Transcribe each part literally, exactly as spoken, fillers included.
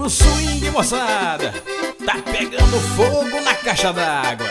no swing, moçada. Tá pegando fogo na caixa d'água.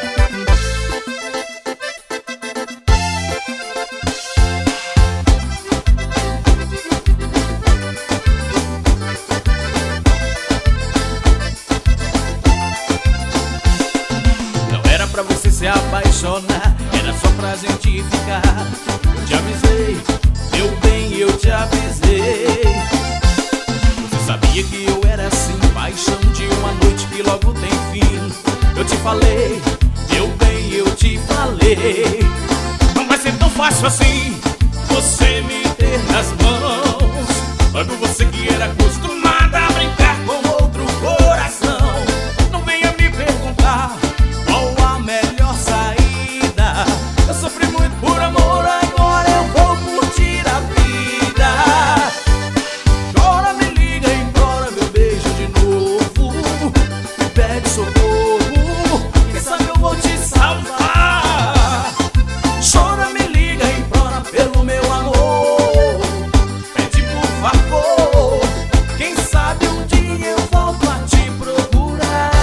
Não era pra você se apaixonar, era só pra gente ficar. Eu te avisei, meu bem, eu te avisei. Você sabia que eu era assim, paixão de uma noite que logo tem fim. Eu te falei, meu bem, eu te falei. Não vai ser tão fácil assim você me ter nas mãos. Logo você que era acostumada a brincar com outro coração. Não venha me perguntar qual a melhor saída. Eu sofri muito por amor, agora eu vou curtir a vida. Chora, me liga, implora meu beijo de novo. Me pede socorro, quem sabe eu vou te salvar. Chora, me liga, implora pelo meu amor. Pede por favor, quem sabe um dia eu volto a te procurar.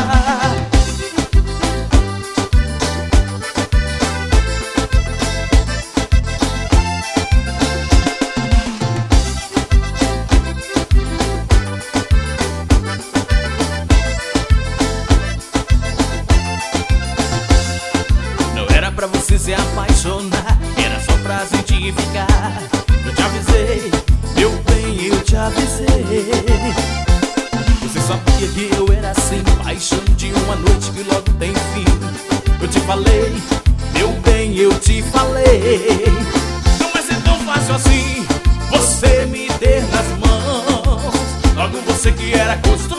Não era pra você se apaixonar, era só pra gente ficar. Eu te avisei, meu bem, eu te avisei. Você sabia que eu era assim, paixão de uma noite que logo tem fim. Eu te falei, meu bem, eu te falei. Não vai ser tão fácil assim você me ter nas mãos. Logo você que era acostumado